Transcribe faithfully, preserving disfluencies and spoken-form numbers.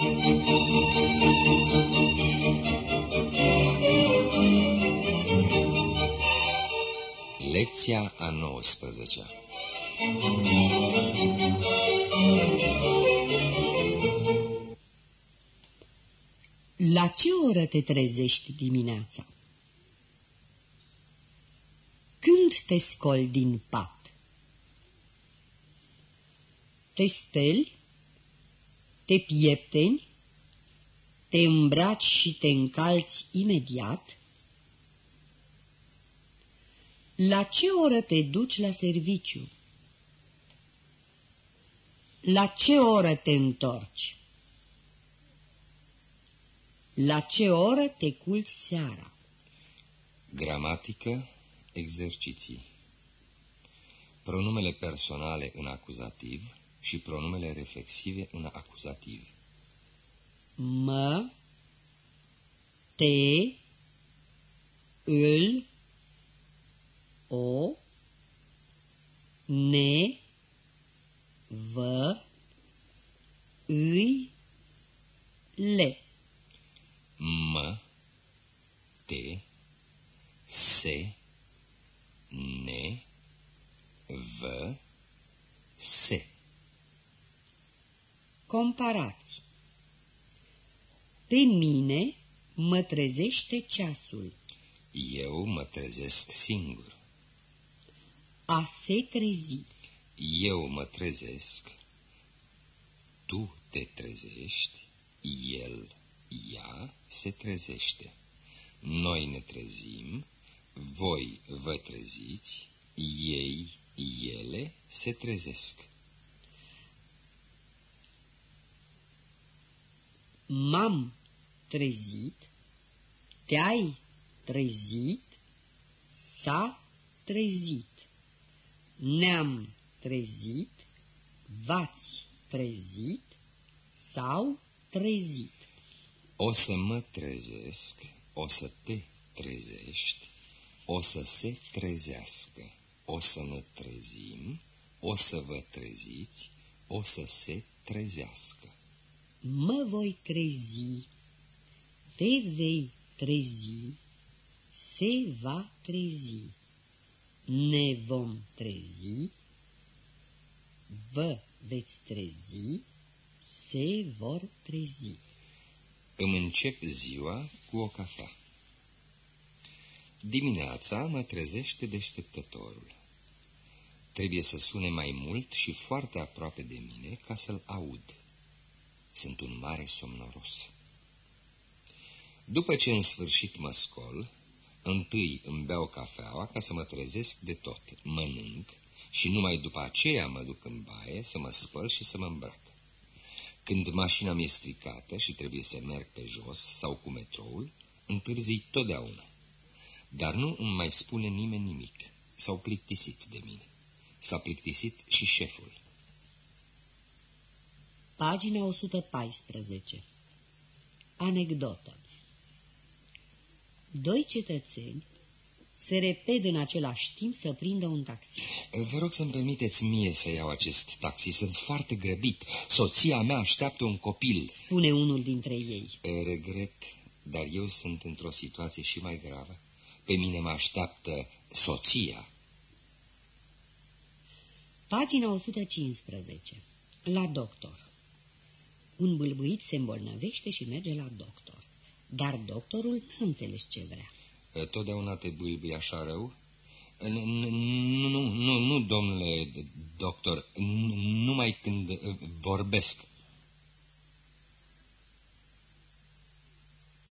Lecția a nouăsprezecea. La ce oră te trezești dimineața? Când te scoli din pat? Te speli? Te piepteni? Te îmbraci și te încalți imediat? La ce oră te duci la serviciu? La ce oră te întorci? La ce oră te culci seara? Gramatică, exerciții. Pronumele personale în acuzativ și pronumele reflexive în acuzativ. Mă, te, îl, o, ne, vă, îi, le. Mă, te, se, ne, vă, se. Comparați. Pe mine mă trezește ceasul. Eu mă trezesc singur. A se trezi. Eu mă trezesc. Tu te trezești. El, ea se trezește. Noi ne trezim. Voi vă treziți. Ei, ele se trezesc. M-am trezit. Te-ai trezit. S-a trezit. Ne-am trezit. V-ați trezit. S-au trezit. O să mă trezesc. O să te trezești. O să se trezească. O să ne trezim. O să vă treziți. O să se trezească. Mă voi trezi. Te vei trezi. Se va trezi. Ne vom trezi. Vă veți trezi. Se vor trezi. Îmi încep ziua cu o cafea. Dimineața mă trezește deșteptătorul. Trebuie să sune mai mult și foarte aproape de mine ca să-l aud. Sunt un mare somnoros. După ce în sfârșit mă scol, întâi îmi beau cafeaua ca să mă trezesc de tot, mănânc și numai după aceea mă duc în baie să mă spăl și să mă îmbrac. Când mașina mi-e stricată și trebuie să merg pe jos sau cu metroul, întârzii totdeauna. Dar nu îmi mai spune nimeni nimic. S-au plictisit de mine. S-a plictisit și șeful. Pagina o sută paisprezece. Anecdotă. Doi cetățeni se repede în același timp să prindă un taxi. Vă rog să-mi permiteți mie să iau acest taxi. Sunt foarte grăbit. Soția mea așteaptă un copil. Spune unul dintre ei. Regret, dar eu sunt într-o situație și mai gravă. Pe mine mă așteaptă soția. Pagina o sută cincisprezece. La doctor. Un bâlbâit se îmbolnăvește și merge la doctor. Dar doctorul nu înțeles ce vrea. Totdeauna te bâlbâi așa rău? Nu, nu, nu, nu, domnule doctor, numai când vorbesc.